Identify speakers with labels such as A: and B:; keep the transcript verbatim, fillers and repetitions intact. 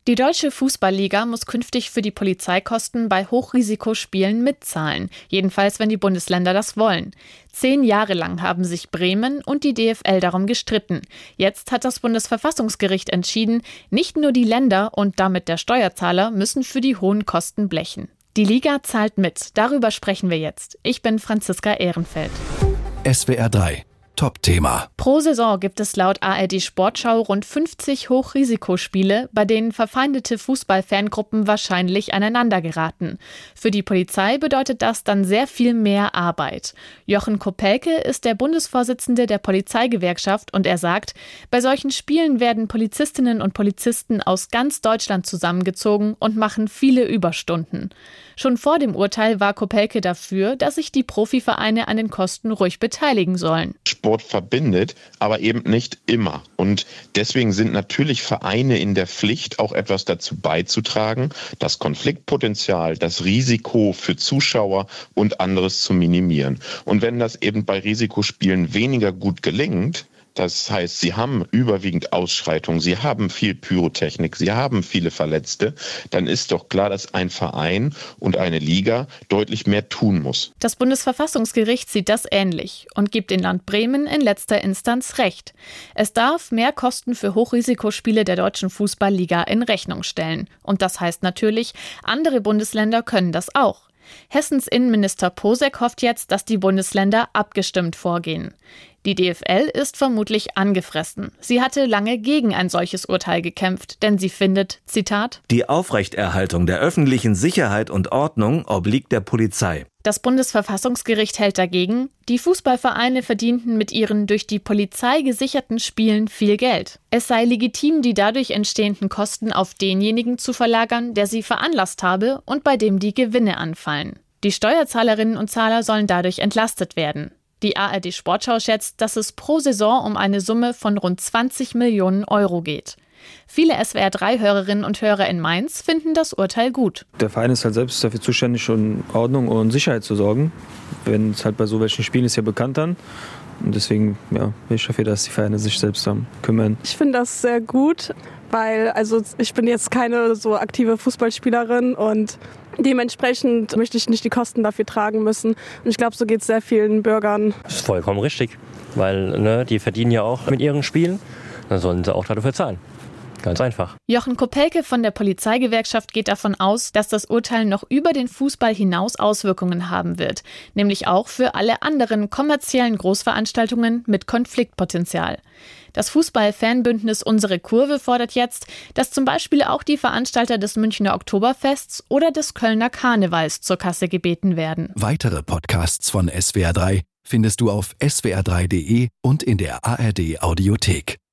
A: Die Deutsche Fußballliga muss künftig für die Polizeikosten bei Hochrisikospielen mitzahlen, jedenfalls wenn die Bundesländer das wollen. Zehn Jahre lang haben sich Bremen und die D F L darum gestritten. Jetzt hat das Bundesverfassungsgericht entschieden, nicht nur die Länder und damit der Steuerzahler müssen für die hohen Kosten blechen. Die Liga zahlt mit, darüber sprechen wir jetzt. Ich bin Franziska Ehrenfeld.
B: S W R drei Top-Thema.
A: Pro Saison gibt es laut A R D Sportschau rund fünfzig Hochrisikospiele, bei denen verfeindete Fußballfangruppen wahrscheinlich aneinander geraten. Für die Polizei bedeutet das dann sehr viel mehr Arbeit. Jochen Kopelke ist der Bundesvorsitzende der Polizeigewerkschaft und er sagt, bei solchen Spielen werden Polizistinnen und Polizisten aus ganz Deutschland zusammengezogen und machen viele Überstunden. Schon vor dem Urteil war Kopelke dafür, dass sich die Profivereine an den Kosten ruhig beteiligen sollen.
C: Sport verbindet, aber eben nicht immer. Und deswegen sind natürlich Vereine in der Pflicht, auch etwas dazu beizutragen, das Konfliktpotenzial, das Risiko für Zuschauer und anderes zu minimieren. Und wenn das eben bei Risikospielen weniger gut gelingt, das heißt, sie haben überwiegend Ausschreitungen, sie haben viel Pyrotechnik, sie haben viele Verletzte, dann ist doch klar, dass ein Verein und eine Liga deutlich mehr tun muss.
A: Das Bundesverfassungsgericht sieht das ähnlich und gibt dem Land Bremen in letzter Instanz Recht. Es darf mehr Kosten für Hochrisikospiele der Deutschen Fußballliga in Rechnung stellen. Und das heißt natürlich, andere Bundesländer können das auch. Hessens Innenminister Posek hofft jetzt, dass die Bundesländer abgestimmt vorgehen. Die D F L ist vermutlich angefressen. Sie hatte lange gegen ein solches Urteil gekämpft, denn sie findet, Zitat,
D: die Aufrechterhaltung der öffentlichen Sicherheit und Ordnung obliegt der Polizei.
A: Das Bundesverfassungsgericht hält dagegen, die Fußballvereine verdienten mit ihren durch die Polizei gesicherten Spielen viel Geld. Es sei legitim, die dadurch entstehenden Kosten auf denjenigen zu verlagern, der sie veranlasst habe und bei dem die Gewinne anfallen. Die Steuerzahlerinnen und Zahler sollen dadurch entlastet werden. Die A R D Sportschau schätzt, dass es pro Saison um eine Summe von rund zwanzig Millionen Euro geht. Viele S W R drei Hörerinnen und Hörer in Mainz finden das Urteil gut.
E: Der Verein ist halt selbst dafür zuständig, um Ordnung und Sicherheit zu sorgen. Wenn es halt bei so welchen Spielen ist ja bekannt dann. Und deswegen ja, bin ich dafür, dass die Vereine sich selbst darum kümmern.
F: Ich finde das sehr gut, weil also ich bin jetzt keine so aktive Fußballspielerin und dementsprechend möchte ich nicht die Kosten dafür tragen müssen. Und ich glaube, so geht es sehr vielen Bürgern.
G: Das ist vollkommen richtig, weil ne, die verdienen ja auch mit ihren Spielen. Dann sollen sie auch dafür zahlen. Ganz einfach.
A: Jochen Kopelke von der Polizeigewerkschaft geht davon aus, dass das Urteil noch über den Fußball hinaus Auswirkungen haben wird. Nämlich auch für alle anderen kommerziellen Großveranstaltungen mit Konfliktpotenzial. Das Fußball-Fanbündnis Unsere Kurve fordert jetzt, dass zum Beispiel auch die Veranstalter des Münchner Oktoberfests oder des Kölner Karnevals zur Kasse gebeten werden.
B: Weitere Podcasts von S W R drei findest du auf s w r drei punkt d e und in der A R D Audiothek.